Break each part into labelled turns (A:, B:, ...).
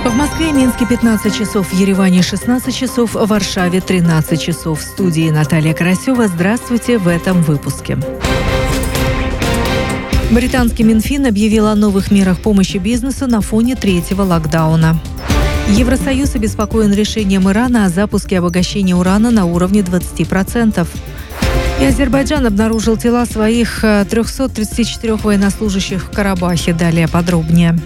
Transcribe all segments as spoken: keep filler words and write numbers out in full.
A: В Москве и Минске пятнадцать часов, в Ереване шестнадцать часов, в Варшаве тринадцать часов. В студии Наталья Карасева. Здравствуйте в этом выпуске. Британский Минфин объявил о новых мерах помощи бизнесу на фоне третьего локдауна. Евросоюз обеспокоен решением Ирана о запуске обогащения урана на уровне двадцать процентов. И Азербайджан обнаружил тела своих трёхсот тридцати четырёх военнослужащих в Карабахе. Далее подробнее.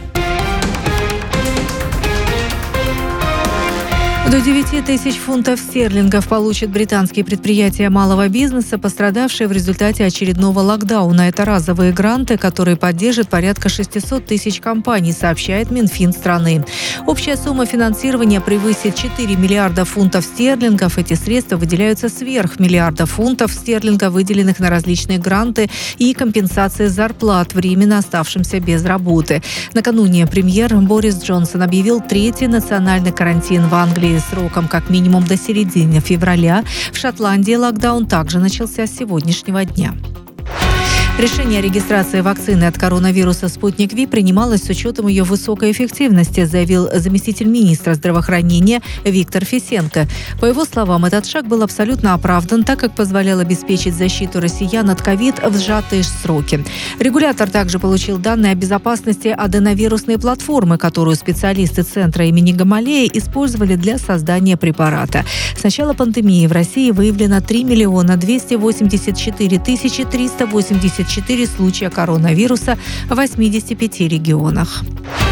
A: До девяти тысяч фунтов стерлингов получат британские предприятия малого бизнеса, пострадавшие в результате очередного локдауна. Это разовые гранты, которые поддержат порядка шестисот тысяч компаний, сообщает Минфин страны. Общая сумма финансирования превысит четыре миллиарда фунтов стерлингов. Эти средства выделяются сверх миллиарда фунтов стерлингов, выделенных на различные гранты и компенсации зарплат временно оставшимся без работы. Накануне премьер Борис Джонсон объявил третий национальный карантин в Англии сроком как минимум до середины февраля. В Шотландии локдаун также начался с сегодняшнего дня. Решение о регистрации вакцины от коронавируса «Спутник Ви» принималось с учетом ее высокой эффективности, заявил заместитель министра здравоохранения Виктор Фесенко. По его словам, этот шаг был абсолютно оправдан, так как позволял обеспечить защиту россиян от ковид в сжатые сроки. Регулятор также получил данные о безопасности аденовирусной платформы, которую специалисты центра имени Гамалеи использовали для создания препарата. С начала пандемии в России выявлено три миллиона двести восемьдесят четыре тысячи триста восемьдесят четыре случая коронавируса в восьмидесяти пяти регионах.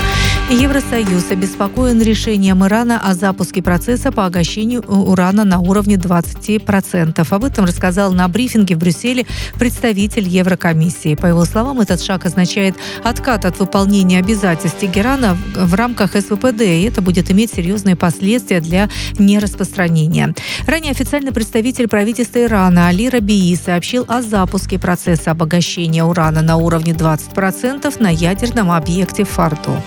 A: Евросоюз обеспокоен решением Ирана о запуске процесса по обогащению урана на уровне двадцати процентов. Об этом рассказал на брифинге в Брюсселе представитель Еврокомиссии. По его словам, этот шаг означает откат от выполнения обязательств Тегерана в рамках эс вэ пэ дэ, и это будет иметь серьезные последствия для нераспространения. Ранее официальный представитель правительства Ирана Али Рабии сообщил о запуске процесса обогащения урана на уровне двадцати процентов на ядерном объекте Фордо.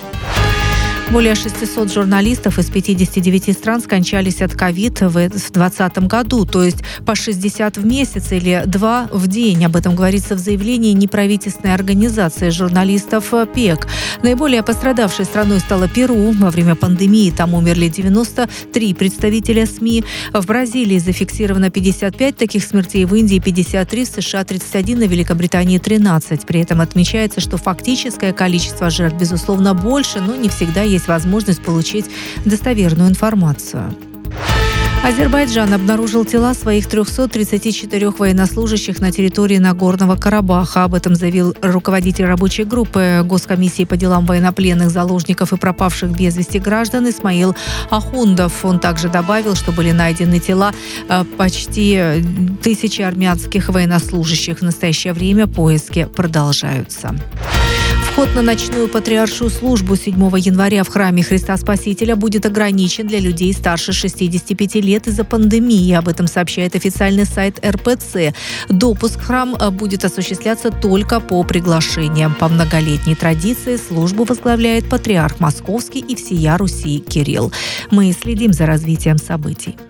A: Более шестисот журналистов из пятидесяти девяти стран скончались от ковид в двадцатом году, то есть по шестьдесят в месяц или два в день. Об этом говорится в заявлении неправительственной организации журналистов ПЕК. Наиболее пострадавшей страной стала Перу. Во время пандемии там умерли девяносто три представителя СМИ. В Бразилии зафиксировано пятьдесят пять таких смертей, в Индии пятьдесят три, в США тридцать один, на Великобритании тринадцать. При этом отмечается, что фактическое количество жертв, безусловно, больше, но не всегда есть возможность получить достоверную информацию. Азербайджан обнаружил тела своих трёхсот тридцати четырёх военнослужащих на территории Нагорного Карабаха. Об этом заявил руководитель рабочей группы Госкомиссии по делам военнопленных, заложников и пропавших без вести граждан Исмаил Ахундов. Он также добавил, что были найдены тела почти тысячи армянских военнослужащих. В настоящее время поиски продолжаются. Вход на ночную патриаршую службу седьмого января в храме Христа Спасителя будет ограничен для людей старше шестидесяти пяти лет из-за пандемии. Об этом сообщает официальный сайт эр пэ цэ. Допуск в храм будет осуществляться только по приглашениям. По многолетней традиции службу возглавляет патриарх Московский и всея Руси Кирилл. Мы следим за развитием событий.